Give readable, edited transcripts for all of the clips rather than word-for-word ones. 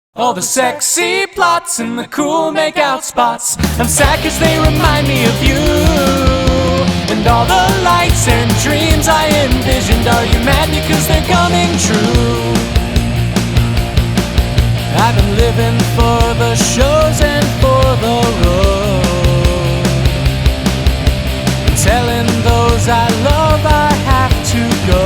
All the sexy plots and the cool makeout spots, I'm sad 'cause they remind me of you. And all the lights and dreams I envisioned, are you mad because they're coming true? I've been living for the shows and for the road, and telling those I love I have to go.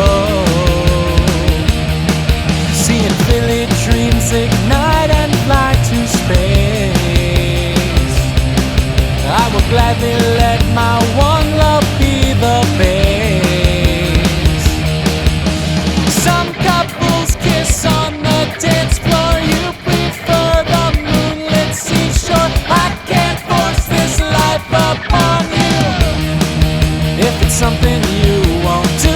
Seeing Philly dreams ignite and fly to space, I will gladly let my one love be the base. Some couples kiss on the dance floor, you prefer the moonlit seashore. I can't force this life upon you if it's something you won't do.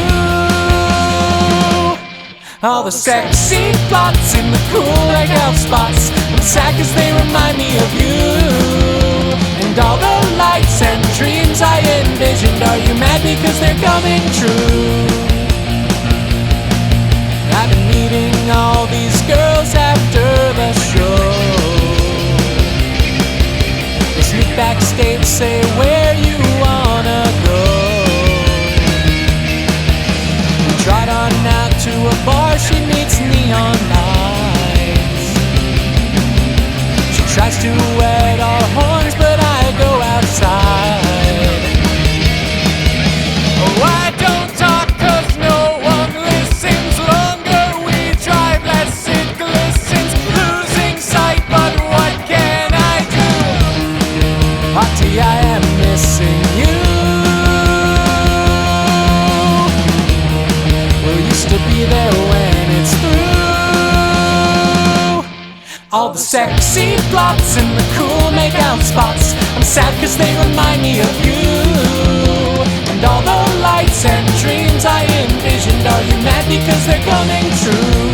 All the sexy plots in the cool makeout spots, I'm sad 'cause they remind me of you. And all the lights and dreams I envisioned, are you mad because they're coming true? I've been meeting all these girls after the show. They sneak backstage, say where you wanna go. We trot on out to a bar, she meets neon lights. She tries to wet our horns, but I go outside. Oh, I don't talk 'cause no one listens. Longer we drive, less it glistens. Losing sight, but what can I do? Party, I am missing you. We'll used to be there when it's through. All the sexy plots and the cool makeout spots, I'm sad 'cause they remind me of you. And all the lights and dreams I envisioned, are you mad because they're coming true?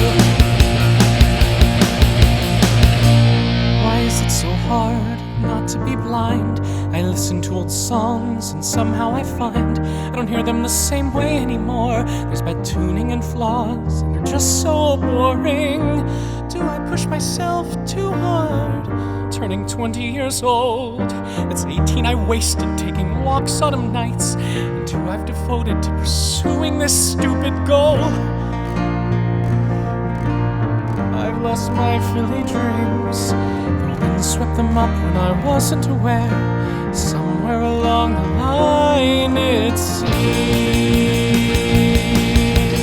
Why is it so hard not to be blind? I listen to old songs and somehow I find I don't hear them the same way anymore. There's bad tuning and flaws, and they're just so boring. Do I push myself too hard? Turning 20 years old, that's 18 I wasted taking walks autumn nights, and 2 I've devoted to pursuing this stupid goal. I've lost my Philly dreams, the wind swept them up when I wasn't aware. Somewhere along the line it seems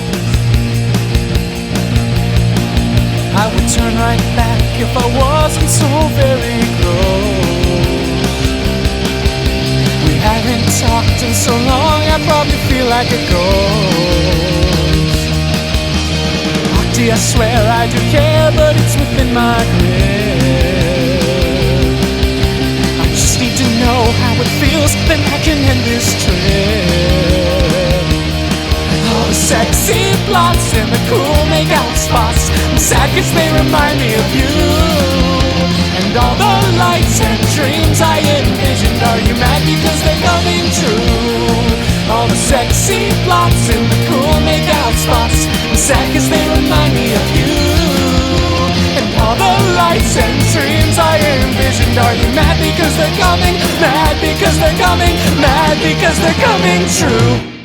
I would turn right back if I wasn't so very close. We haven't talked in so long, I probably feel like a ghost. Auntie, I swear I do care, but it's within my grip. I just need to know how it feels, then I can end this trip. All the sexy plots and the cool makeout spots, I'm sad 'cause they remind me of you. And all the lights and dreams I envisioned, are you mad because they're coming true? All the sexy plots and the cool makeout spots, I'm sad 'cause they remind me of you. And all the lights and dreams I envisioned, are you mad because they're coming? Mad because they're coming? Mad because they're coming true?